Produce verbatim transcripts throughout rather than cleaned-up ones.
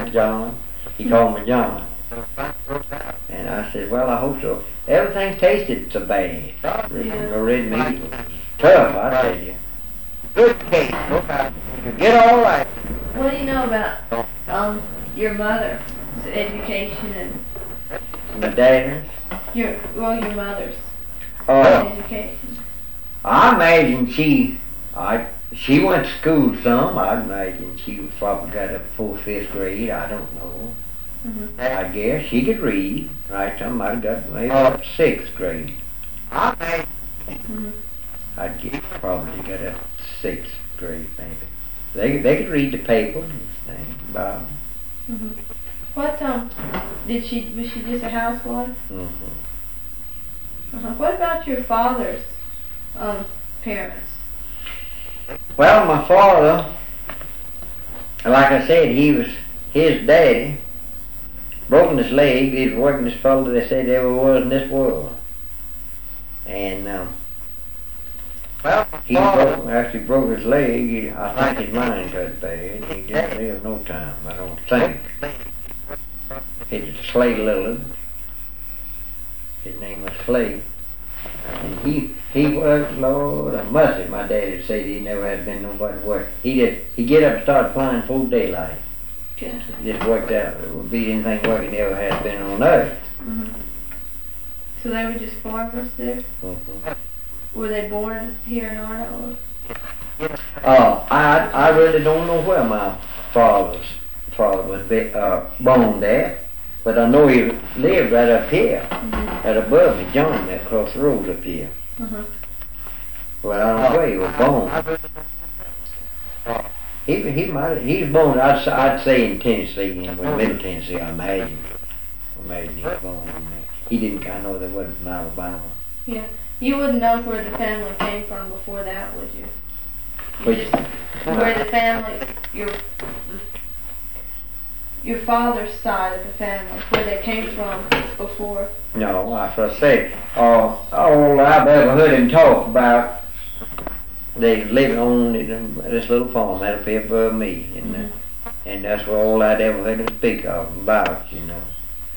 John, John. He called me John. And I said, well, I hope so. Everything tasted so bad. The red meat was tough, I tell you. Good case, okay. You get all right. What do you know about um your mother's education and My dad's? your well your mother's Uh, education? I imagine she, I, she went to school some. I imagine she probably got up fourth, fifth grade. I don't know. Mm-hmm. I guess she could read. Right, some might have got maybe up to sixth grade. Mm-hmm. I'd get probably got up to sixth grade maybe. They they could read the paper and things about. Mm-hmm. What um did she was she just a housewife? Mm-hmm. Uh-huh. What about your father's um parents? Well, my father, like I said, he was his daddy. Broken his leg. He was the workingest fellow they said ever was in this world. And um, well, he broke after he broke his leg. He, I think his mind got bad. He didn't live no time. I don't think. He was Slay Lillard. His name was Slay. And he he worked, Lord, I must have. My daddy said he never had been nobody to work. He did. He get up and start flying full daylight. Yeah. Just worked out. It would be anything working ever has been on earth. Mm-hmm. So they were just farmers there? Mm-hmm. Were they born here in Arnold? Uh, I I really don't know where my father's father was be, uh, born there, but I know he lived right up here, Mm-hmm. right above me, John, there across the road up here. Uh-huh. Well, I don't know where he was born. He he might he was born. I'd s- I'd say in Tennessee, in Middle Tennessee. I imagine. I imagine he was born in there. He didn't kind of know they wasn't from Alabama. Yeah. You wouldn't know where the family came from before that, would you? You Which- just, where the family, your your father's side of the family, where they came from before. No, that's what I say. Uh, all I've ever heard him talk about, they living on this little farm right up here above me, and uh, and that's what all I'd ever heard him speak of about, you know.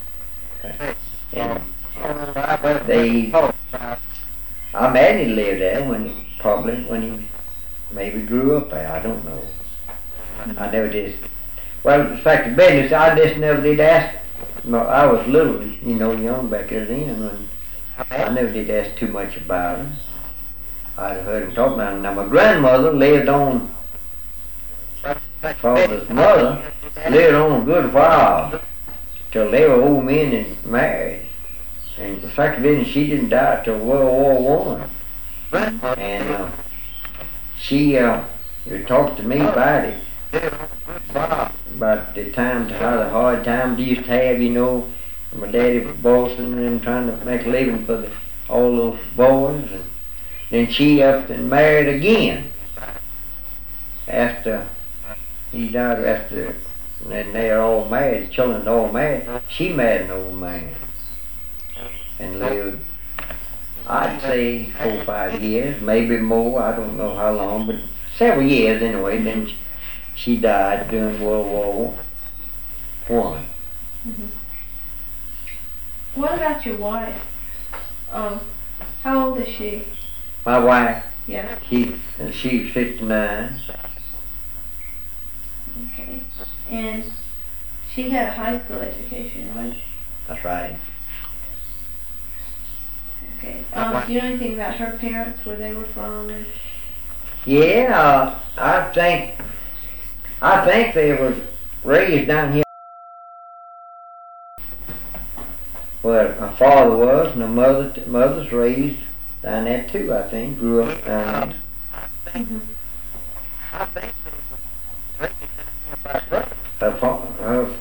And they, I imagine he lived there when he, probably when he maybe grew up there. I don't know. I never did. Well, the fact of business, I just never did ask. No, I was little, you know, young back there then, and I never did ask too much about him. I'd heard him talk about him. Now, my grandmother lived on, father's mother lived on a good while till they were old men and married. And the fact of it is, she didn't die till World War One. And uh, she uh, would talk to me about it, about the times, how the hard times they used to have, you know. And my daddy was bossing and trying to make a living for the, all those boys. And then she up and married again after he died. After, and they are all married, children are all married. She married an old man and lived, I'd say, four or five years, maybe more. I don't know how long, but several years anyway. Then she died during World War One. Mm-hmm. What about your wife? Um, how old is she? My wife, Yeah. she she's fifty-nine. Okay. And she had a high school education, right? That's right. Okay. Um, do you know anything about her parents, where they were from? And Yeah, uh, I think I think they were raised down here where my father was, and my mother mother's raised down there too. I think grew up down there. mm-hmm. Her, fa- her